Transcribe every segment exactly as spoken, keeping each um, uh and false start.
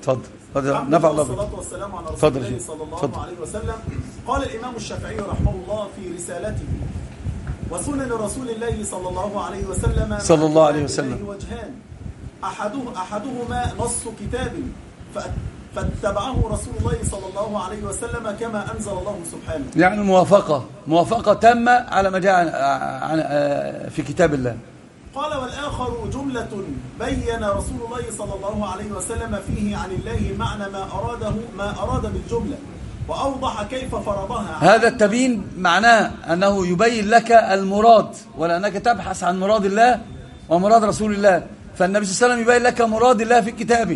اتفضل. نفع الله بك. والصلاة والسلام على رسول الله صلى الله فضل. عليه وسلم. قال الإمام الشافعي رحمه الله في رسالته: وسنن رسول الله صلى الله عليه وسلم صلى الله عليه وسلم وجهان، أحده أحدهما نص كتاب فاتبعه رسول الله صلى الله عليه وسلم كما أنزل الله سبحانه. يعني موافقة موافقة تامة على ما جاء في كتاب الله. قال: والآخر جملة بين رسول الله صلى الله عليه وسلم فيه عن الله معنى ما أراده ما أراد بالجملة، وأوضح كيف فرضها. هذا التبيين معناه أنه يبين لك المراد، ولأنك تبحث عن مراد الله ومراد رسول الله، فالنبي صلى الله عليه وسلم يبين لك مراد الله في كتابه.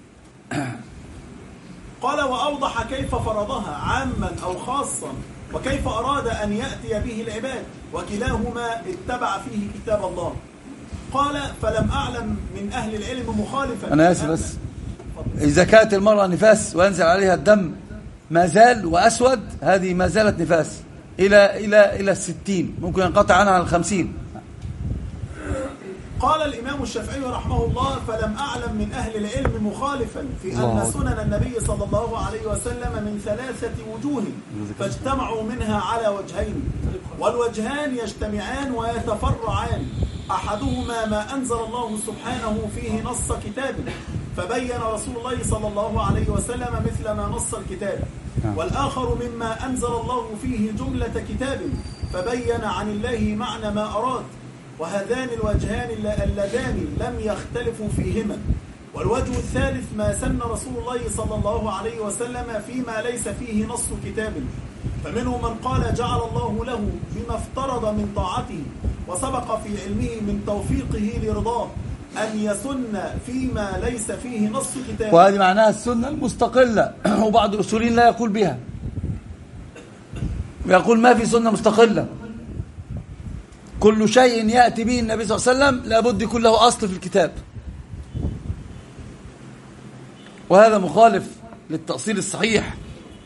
قال: وأوضح كيف فرضها عاما أو خاصا، وكيف أراد أن يأتي به العباد، وكلاهما اتبع فيه كتاب الله. قال: فلم أعلم من أهل العلم مخالفا. أنا آسف بس، إذا كانت المرأة نفاس وينزل عليها الدم ما زال وأسود، هذه ما زالت نفاس إلى إلى إلى الستين، ممكن ينقطع عنها على الخمسين. قال الإمام الشافعي رحمه الله: فلم أعلم من أهل العلم مخالفا في أن سنن النبي صلى الله عليه وسلم من ثلاثة وجوه، فاجتمعوا منها على وجهين، والوجهان يجتمعان ويتفرعان. أحدهما ما أنزل الله سبحانه فيه نص كتاب، فبين رسول الله صلى الله عليه وسلم مثل ما نص الكتاب، والآخر مما أنزل الله فيه جملة كتاب، فبين عن الله معنى ما أراد. وهذان الوجهان اللذان لم يختلفوا فيهما. والوجه الثالث ما سن رسول الله صلى الله عليه وسلم فيما ليس فيه نص كتاب، فمنهم من قال جعل الله له بما افترض من طاعته، وسبق في علمه من توفيقه لرضاه أن يسن فيما ليس فيه نص كتاب. وهذه معناها السنة المستقلة، وبعض الأصوليين لا يقول بها، يقول ما في سنة مستقلة، كل شيء يأتي به النبي صلى الله عليه وسلم لابد يكون له أصل في الكتاب، وهذا مخالف للتأصيل الصحيح،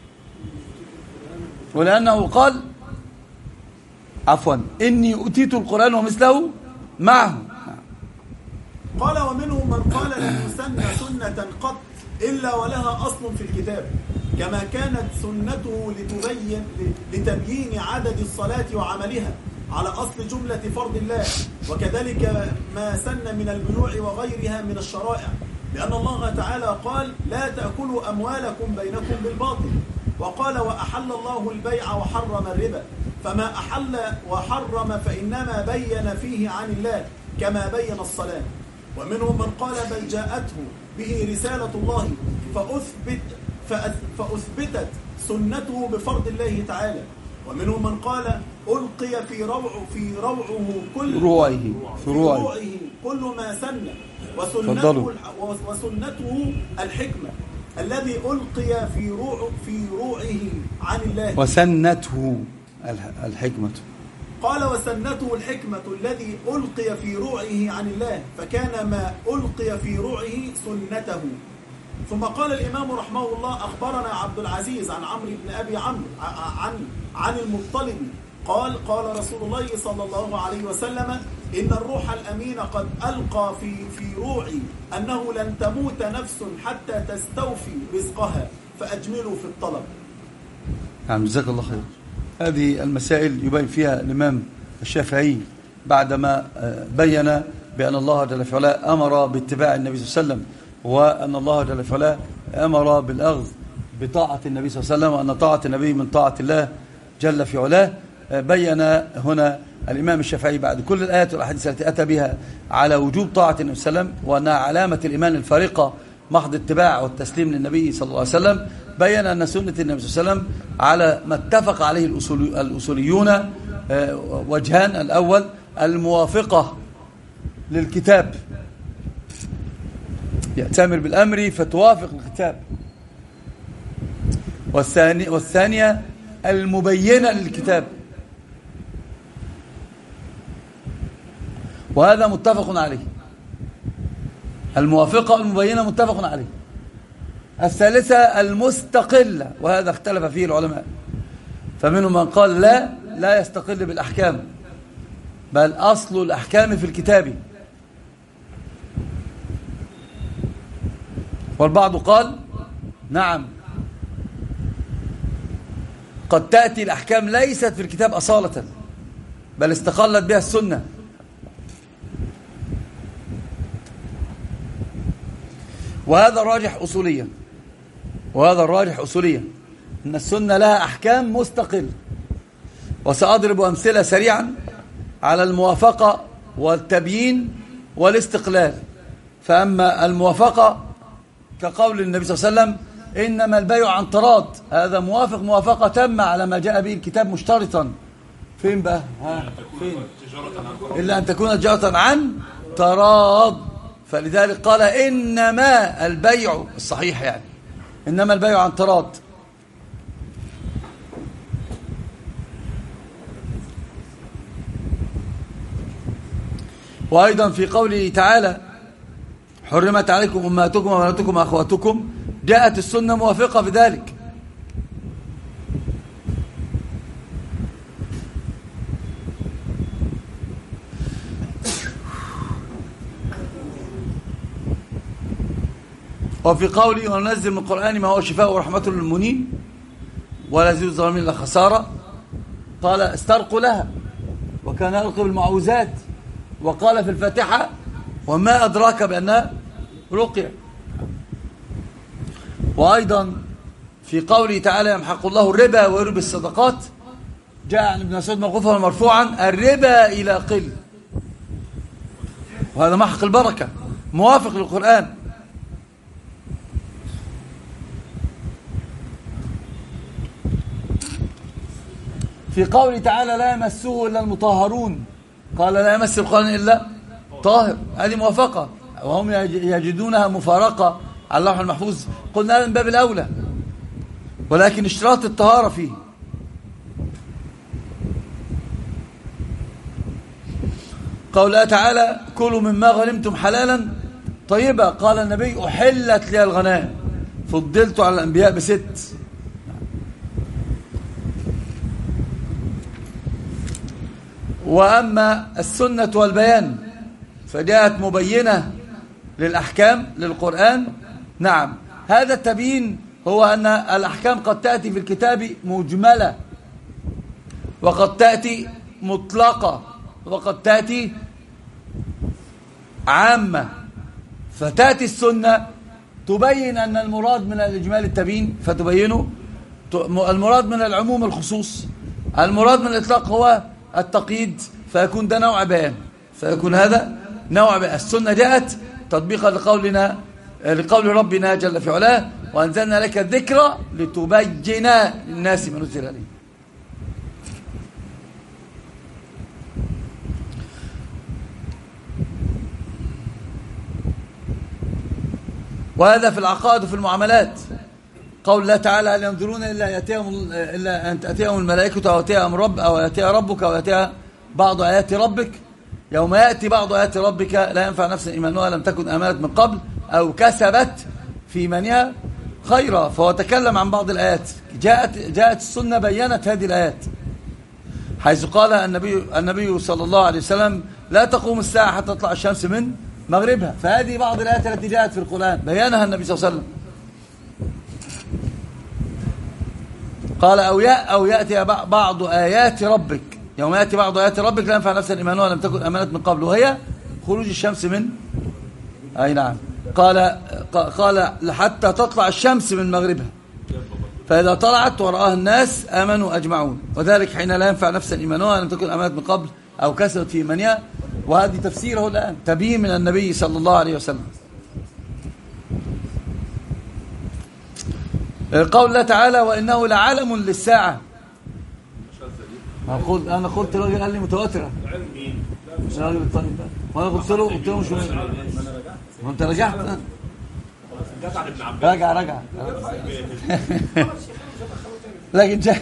ولأنه قال عفوا إني أتيت القرآن ومثله معه. قال: ومنهم من قال لم يسن سنة قط إلا ولها أصل في الكتاب، كما كانت سنته لتبين لتبيين عدد الصلاة وعملها على أصل جملة فرض الله، وكذلك ما سن من البيوع وغيرها من الشرائع، لأن الله تعالى قال: لا تأكلوا أموالكم بينكم بالباطل، وقال: وأحل الله البيع وحرم الربا، فما أحل وحرم فإنما بين فيه عن الله كما بين الصلاة. ومنهم من قال: بل جاءته به رسالة الله فأثبت فأثبتت سنته بفرض الله تعالى. ومنهم من قال: ألقي في روع في روعه كل روعه في روعه كل ما سن، وسنته وسنته الحكمة الذي ألقي في روع في روعه عن الله، وسنته الحكمة. قال: وسنته الحكمة الذي ألقي في روعه عن الله، فكان ما ألقي في روعه سنته. ثم قال الإمام رحمه الله: أخبرنا عبد العزيز عن عمرو بن أبي عمرو عن عن المطلب قال: قال رسول الله صلى الله عليه وسلم: إن الروح الأمين قد ألقى في في روعي أنه لن تموت نفس حتى تستوفي رزقها، فأجملوا في الطلب. نعم، جزاك الله خير. هذه المسائل يبين فيها الإمام الشافعي بعدما بين بأن الله جل في علاه أمر باتباع النبي صلى الله عليه وسلم، وأن الله جل في علاه أمر بالأخذ بطاعة النبي صلى الله عليه وسلم، وأن طاعة النبي من طاعة الله جل في علاه. بين هنا الإمام الشافعي بعد كل الآيات والأحاديث التي أتى بها على وجوب طاعة النبي صلى الله عليه وسلم، وأنها علامة الإيمان الفارقة محض اتباع والتسليم للنبي صلى الله عليه وسلم. بين أن سنة النبي صلى الله عليه وسلم على ما اتفق عليه الأصوليون وجهان: الأول الموافقة للكتاب، يأتمر بالأمر فتوافق الكتاب، والثاني والثانية المبينة للكتاب، وهذا متفق عليه. الموافقة والمبينة متفق عليه. الثالثة المستقلة، وهذا اختلف فيه العلماء، فمنهم من قال لا لا يستقل بالأحكام، بل أصل الأحكام في الكتاب. والبعض قال نعم، قد تأتي الأحكام ليست في الكتاب أصالة بل استقلت بها السنة. وهذا الراجح أصوليا وهذا الراجح أصوليا أن السنة لها أحكام مستقلة. وسأضرب أمثلة سريعا على الموافقة والتبيين والاستقلال. فأما الموافقة كقول النبي صلى الله عليه وسلم إنما البيع عن تراض، هذا موافق موافقة تامة على ما جاء به الكتاب مشترطا. فين بقى؟ ها فين؟ إلا أن تكون تجارة عن تراض. فلذلك قال إنما البيع الصحيح، يعني إنما البيع عن تراض. وأيضا في قوله تعالى حرمت عليكم أمهاتكم وبناتكم وأخواتكم، جاءت السنة موافقة في ذلك. وفي قوله وننزل من القرآن ما هو شفاء ورحمة للمؤمنين ولا يزيد الظالمين إلا خسارة، قال استرقوا لها وكان يلقي بالمعوذات، وقال في الفاتحة وما أدراك بأنها رقية. وأيضا في قوله تعالى يمحق الله الربا ويربي الصدقات، جاء عن ابن مسعود موقوفا مرفوعا الربا إلى قل، وهذا محق البركة موافق للقرآن. في قوله تعالى لا يمسه إلا المطهرون، قال لا يمس القرآن إلا طاهر، هذه موافقة. وهم يجدونها مفارقة على اللوح المحفوظ، قلنا من باب الأولى، ولكن اشتراط الطهارة فيه. قوله تعالى كلوا مما غنمتم حلالا طيبا، قال النبي أحلت لي الغنائم فضلت على الأنبياء بست. وأما السنة والبيان فجاءت مبينة للأحكام للقرآن. نعم، هذا التبيين هو أن الأحكام قد تأتي في الكتاب مجملة، وقد تأتي مطلقة، وقد تأتي عامة. فتأتي السنة تبين أن المراد من الإجمال التبيين فتبينه، المراد من العموم الخصوص، المراد من الإطلاق هو التقييد، فيكون ده نوع بيان، فيكون هذا نوع بيان. السنة جاءت تطبيقا لقولنا لقول ربنا جل في علاه وأنزلنا لك الذكر لتبين للناس ما نزل إليهم. وهذا في العقائد وفي المعاملات. قول الله تعالى هل ينظرون إلا يأتيهم إلا أن تأتيهم الملائكة أو يأتيهم رب أو يأتي ربك أو يأتي بعض آيات ربك، يوم يأتي بعض آيات ربك لا ينفع نفسا إيمانها لم تكن آمنت من قبل أو كسبت في إيمانها خيرا. فهو تكلم عن بعض الآيات. جاءت جاءت السنة بينت هذه الآيات، حيث قال النبي النبي صلى الله عليه وسلم لا تقوم الساعة حتى تطلع الشمس من مغربها. فهذه بعض الآيات التي جاءت في القرآن بيانها النبي صلى الله عليه وسلم. قال أو أو يأتي بعض آيات ربك، يوم يأتي بعض آيات ربك لا ينفع نفسا إيمانها لم تكن آمنت من قبل، وهي خروج الشمس من أي نعم قال قال حتى تطلع الشمس من مغربها، فإذا طلعت ورآها الناس آمنوا أجمعون، وذلك حين لا ينفع نفسا إيمانها لم تكن آمنت من قبل أو كسبت في إيمانها. وهذه تفسيره الآن تبيين من النبي صلى الله عليه وسلم. قول الله تعالى وإنه لعلم للساعة، أقول أنا قلت الراجل قال لي متواترة الراجل الطالب ده، وأنا قلت له قلت له مش مهم، وأنت رجعت رجع رجع لكن جاء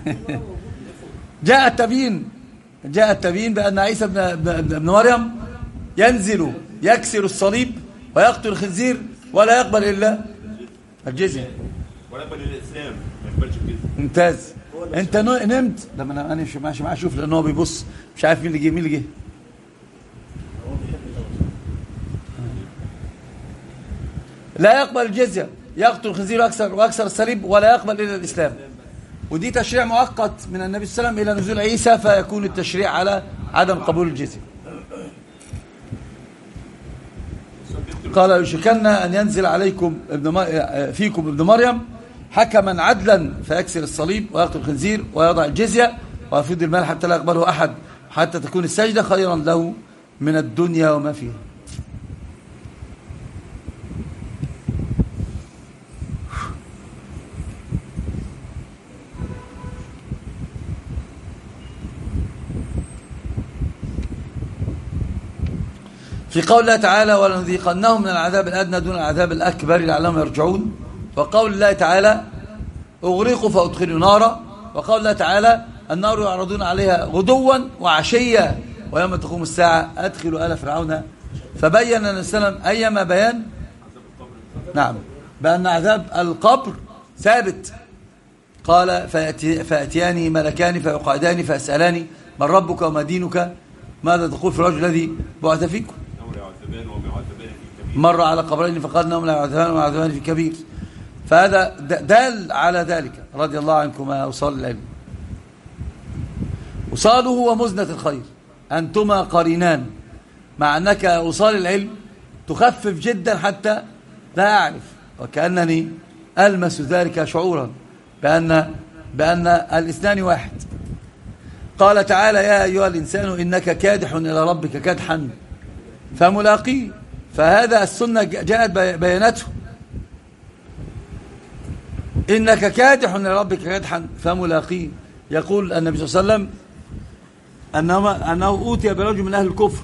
جاء التبيين جاء التبيين بأن عيسى بن مريم ينزل يكسر الصليب ويقتل الخنزير ولا يقبل إلا الجزية ولا يقبل الإسلام، ما يقبلش الجزية. ممتاز. انت نمت لما انا انا ماشي معاه اشوف، لان هو بيبص مش عارف مين اللي جه مين اللي جه. لا يقبل الجزية، يقتل الخنزير ويكسر ويكسر الصليب، ولا يقبل إلا الإسلام. ودي تشريع مؤقت من النبي صلى الله عليه وسلم إلى نزول عيسى، فيكون التشريع على عدم قبول الجزية. قال يشكن أن ينزل عليكم ابن فيكم ابن مريم حكما عدلا فيكسر الصليب ويقتل الخنزير ويضع الجزية ويفيض المال حتى لا يقبله أحد، حتى تكون السجدة خيرا له من الدنيا وما فيها. في قول الله تعالى ولنذيقنهم من العذاب الأدنى دون العذاب الأكبر لعلهم يرجعون، وقول الله تعالى أغرقوا فأدخلوا نارا، وقول الله تعالى النار يعرضون عليها غدوا وعشيا ويوم تقوم الساعة أدخلوا آل فرعون. فبين النبي صلى الله عليه وسلم أيما بيان نعم بأن عذاب القبر ثابت. قال فيأتي فيأتياني ملكان فيقعداني فيسألاني من ربك وما دينك ماذا تقول في الرجل الذي بعث فيكم، مر على قبرين فقال انهم لا يعذبان وما يعذبان في كبير. فهذا دال على ذلك رضي الله عنكما أوصال العلم. وصاله ومزنة الخير أنتما قرينان، مع أنك أوصال العلم تخفف جدا حتى لا أعرف، وكأنني ألمس ذلك شعورا بأن, بأن الاثنان واحد. قال تعالى يا أيها الإنسان إنك كادح إلى ربك كدحا فملاقيه، فهذا السنة جاءت بيانته إنك كادح إلى ربك كدحا فملاقيه. يقول النبي صلى الله عليه وسلم أنه, أنه أوتي برجل من أهل الكفر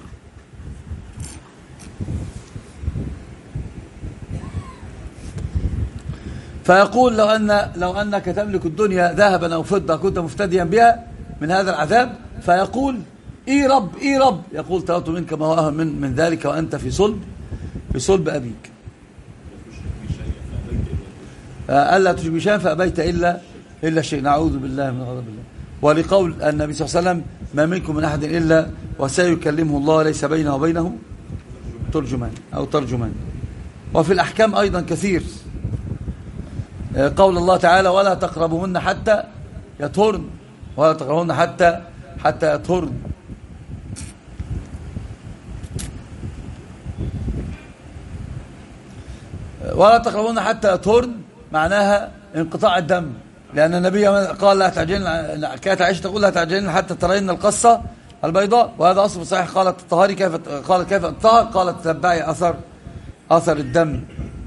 فيقول لو, أن لو أنك تملك الدنيا ذهبا أو فضة كنت مفتديا بها من هذا العذاب، فيقول إي رب إي رب، يقول طلبت منك ما هو أهم من, من ذلك وأنت في صلب في صلب أبيك، ألا تشرك بشيئا فأبيت إلا إلا شيء، نعوذ بالله من غضب الله. ولقول النبي صلى الله عليه وسلم ما منكم من أحد إلا وسيكلمه الله ليس بينه وبينه ترجمان أو ترجمان. وفي الأحكام أيضا كثير، قول الله تعالى ولا تقربوهن حتى يطهرن، ولا تقربوهن حتى حتى يطهرن. ولا تقربوهن حتى يطهرن معناها انقطاع الدم، لأن النبي قال لا تعجلن، كانت عائشة تقول لا تعجلن حتى ترين القصة البيضاء، وهذا أصل صحيح. قالت الطهاري كيف قالت كيف الطهر؟ قالت تتبعي أثر أثر الدم.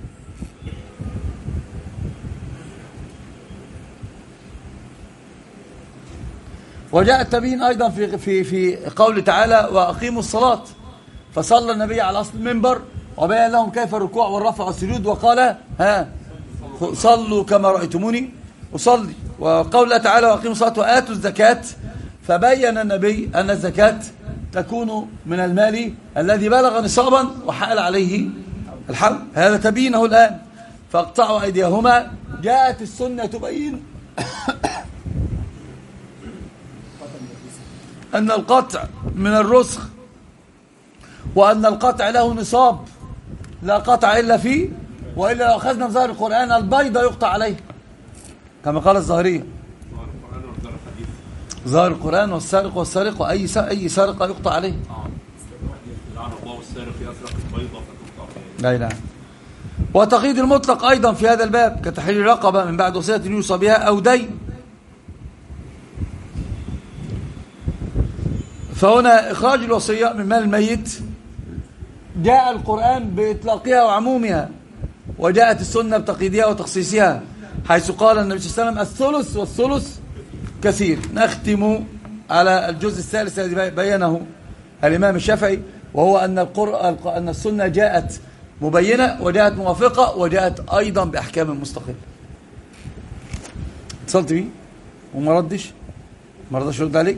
وجاء التبيين أيضا في في في قول تعالى وأقيموا الصلاة، فصلى النبي على أصل المنبر وبين لهم كيف الركوع والرفع والسجود، وقال ها صلوا كما رأيتموني أصلي. وقول الله تعالى وأقيموا الصلاة وآتوا الزكاة، فبين النبي أن الزكاة تكون من المال الذي بلغ نصابا وحال عليه الحول، هذا تبينه الآن. فاقطعوا أيديهما، جاءت السنة تبين أن القطع من الرسخ، وأن القطع له نصاب، لا قطع إلا فيه، وإلا لو أخذنا في ظاهر القرآن البيضة يقطع عليه كما قال الظاهرية. ظاهر القرآن والسارق والسارق وأي أي سارقة يقطع عليه. لا لا. وتقييد المطلق أيضا في هذا الباب كتحرير رقبة من بعد وصية يوصى بها أو دين. فهنا إخراج الوصية من مال الميت جاء القرآن بإطلاقها وعمومها، وجاءت السنة بتقييدها وتخصيصها، حيث قال النبي صلى الله عليه وسلم الثلث والثلث كثير. نختم على الجزء الثالث الذي بينه الإمام الشافعي، وهو أن القرآن أن السنة جاءت مبينة وجاءت موافقة وجاءت أيضا بأحكام مستقلة. اتصلت بيه وما ردش ما رضاش يرد عليك.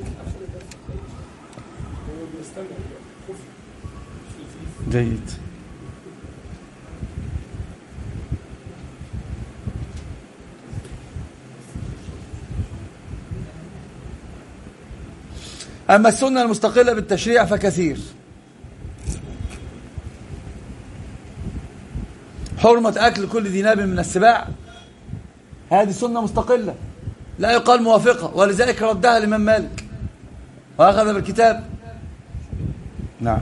جيد. أما السنة المستقلة بالتشريع فكثير. حرمة أكل كل ذي ناب من السباع، هذه سنة مستقلة لا يقال موافقة، ولذلك ردها الإمام مالك وأخذ بالكتاب. نعم.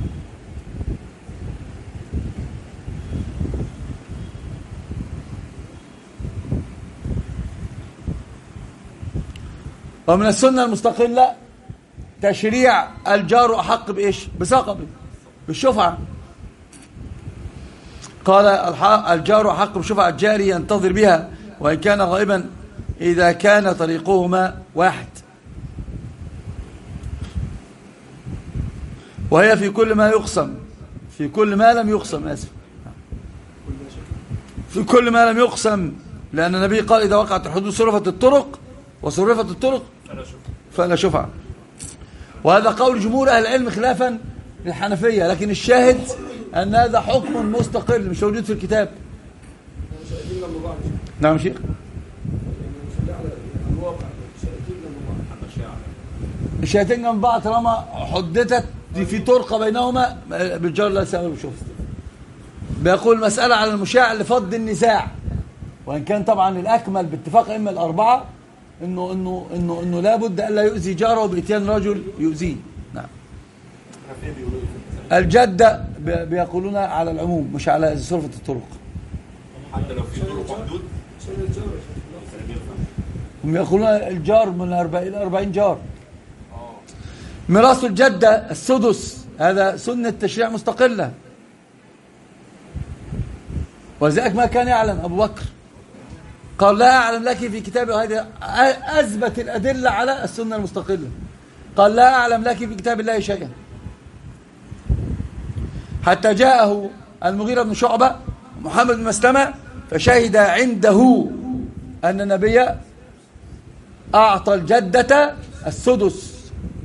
ومن السنة المستقلة تشريع الجار أحق بإيش؟ بسقبه، بالشفعة. قال الجار أحق بشفعة الجاري ينتظر بها وإن كان غائبا إذا كان طريقهما واحد، وهي في كل ما يقسم، في كل ما لم يقسم، آسف، في كل ما لم يقسم، لأن النبي قال إذا وقعت الحدود صرفت الطرق، وصرفت الطرق فلا شفعة. وهذا قول جمهور أهل العلم خلافا للحنفية، لكن الشاهد أن هذا حكم مستقل مش موجود في الكتاب. نعم شيخ. الشيئتين جنب بعض طالما حددت في طرقة بينهما بالجار لا سبب. شوف بيقول مسألة على المشاع لفض النزاع، وإن كان طبعا الأكمل باتفاق إما الأربعة إنه إنه إنه إنه لابد ألا يؤذي جاره بإتيان رجل يؤذيه. نعم. الجدة بيقولون على العموم مش على صرفة الطرق، حتى لو في طرق حدود هم يقولون الجار من أربعين إلى أربعين جار. ميراث الجدة السدس هذا سنة تشريع مستقلة، ولذلك ما كان يعلم أبو بكر قال لا أعلم لك في كتابه، وهذا أثبت الأدلة على السنة المستقلة. قال لا أعلم لك في كتاب الله شيئا، حتى جاءه المغيرة بن شعبة محمد بن مسلمة فشهد عنده أن النبي أعطى الجدة السدس.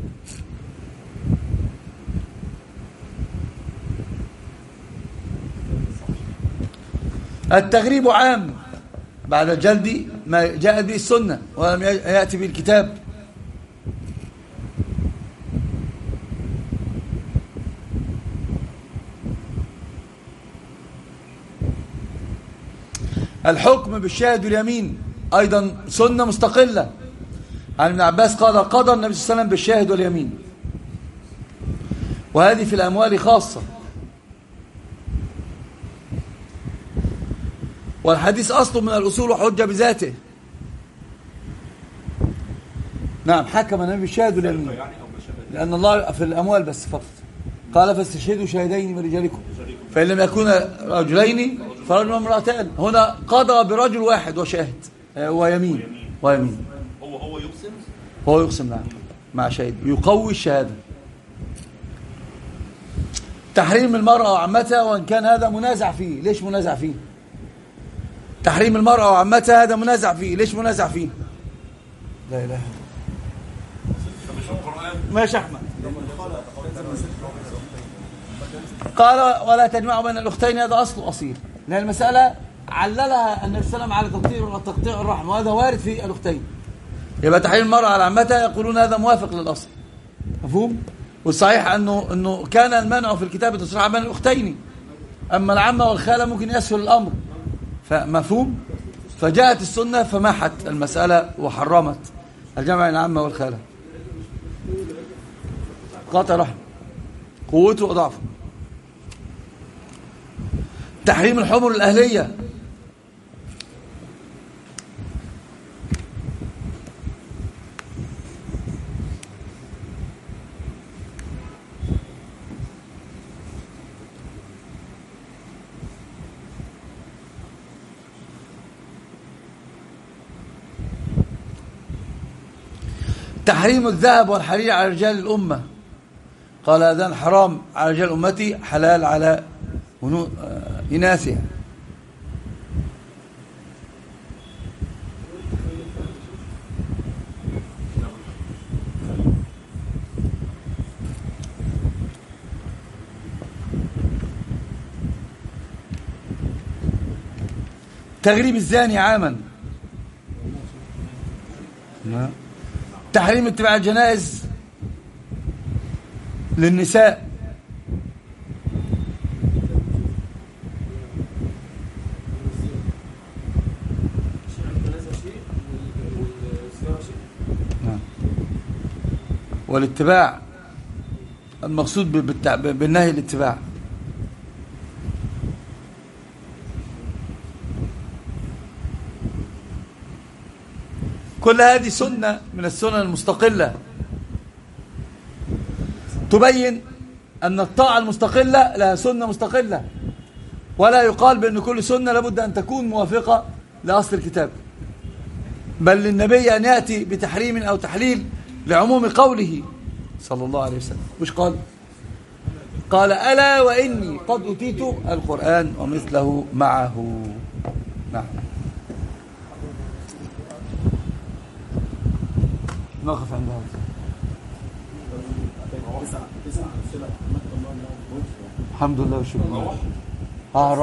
التغريب عام بعد الجلد ما جاءت به السنة ولم يأتي به الكتاب. الحكم بالشاهد واليمين أيضا سنة مستقلة. عن ابن عباس قال قضى النبي صلى الله عليه وسلم بالشاهد واليمين، وهذه في الأموال خاصة، والحديث أصل من الأصول وحجة بذاته. نعم. حكم النبي بالشاهد واليمين لأن الله في الأموال بس فقط قال فاستشهدوا شاهدين من رجالكم فإن لم يكون رجلين فرجل وامرأتان. هنا قضى برجل واحد وشاهد ويمين ويمين. هو هو يقسم هو يقسم نعم مع شاهد يقوي الشهادة. تحريم المرأة وعمتها وإن كان هذا منازع فيه. ليش منازع فيه؟ تحريم المرأة وعمتها هذا منازع فيه. ليش منازع فيه؟ لا إله ماشي أحمد. قال ولا تجمع بين الأختين، هذا أصل أصيل، لأن المسألة عللها النبي صلى الله عليه وسلم على تقطيع تقطيع الرحم، وهذا وارد في الأختين. يبقى تحريم المرأة على عمتها يقولون هذا موافق للأصل، مفهوم؟ والصحيح أنه أنه كان المنع في الكتاب تصريح بين الأختين، أما العمة والخالة ممكن يسهل الأمر، فمفهوم؟ فجاءت السنة فمحت المسألة وحرمت الجمع بين العمة والخالة. قاطع رحم قوته وضعفه. تحريم الحمر الأهلية. تحريم الذهب والحرير على رجال الأمة. قال هذان حرام على رجال أمتي، حلال على إناثها. تغريب الزاني عاما. تحريم اتباع الجنائز للنساء. والاتباع المقصود بالنهي الاتباع. كل هذه سنة من السنن المستقلة تبين أن الطاعة المستقلة لها سنة مستقلة، ولا يقال بأن كل سنة لابد أن تكون موافقة لأصل الكتاب، بل للنبي أن يأتي بتحريم أو تحليل لعموم قوله صلى الله عليه وسلم. مش قال قال ألا وإني قد أتيت القرآن ومثله معه. نعم. نقف عند هذا. الحمد لله والشكر.